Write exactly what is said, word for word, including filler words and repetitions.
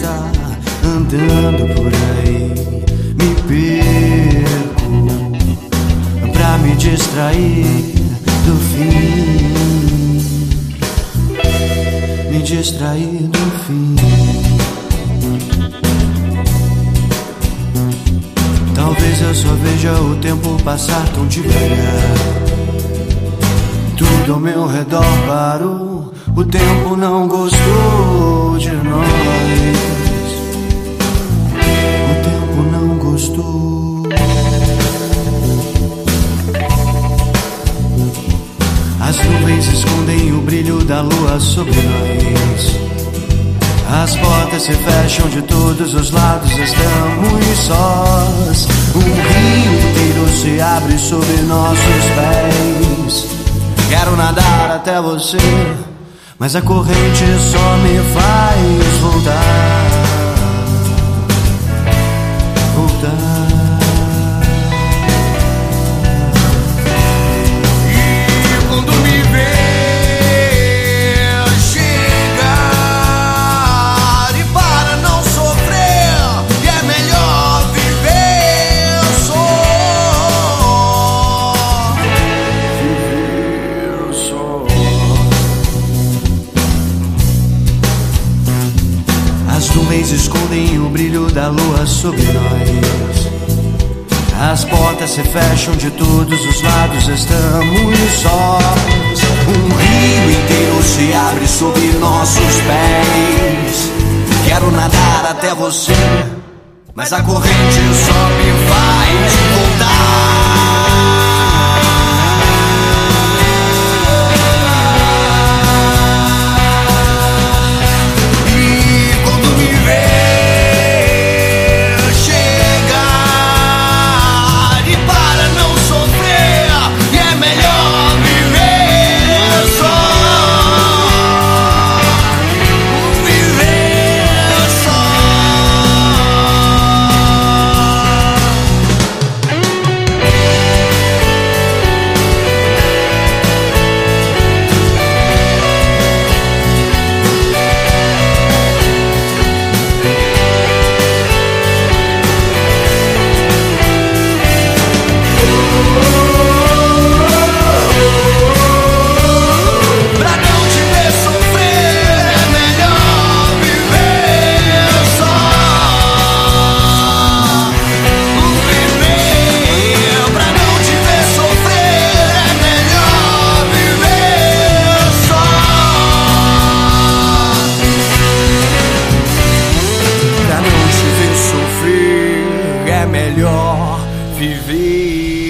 tá andando por aí. Me perco pra me distrair do fim, me distrair do fim. Talvez eu só veja o tempo passar tão devagar. Tudo ao meu redor parou, o tempo não gostou de nós. O tempo não gostou. As nuvens escondem o brilho da lua sobre nós. As portas se fecham de todos os lados, estamos sós. Um rio inteiro se abre sob nossos pés. Quero nadar até você, mas a corrente só me faz voltar, voltar. As nuvens escondem o brilho da lua sobre nós. As portas se fecham de todos os lados, estamos sós. Um rio inteiro se abre sob nossos pés. Quero nadar até você, mas a corrente só me faz voltar. É melhor viver.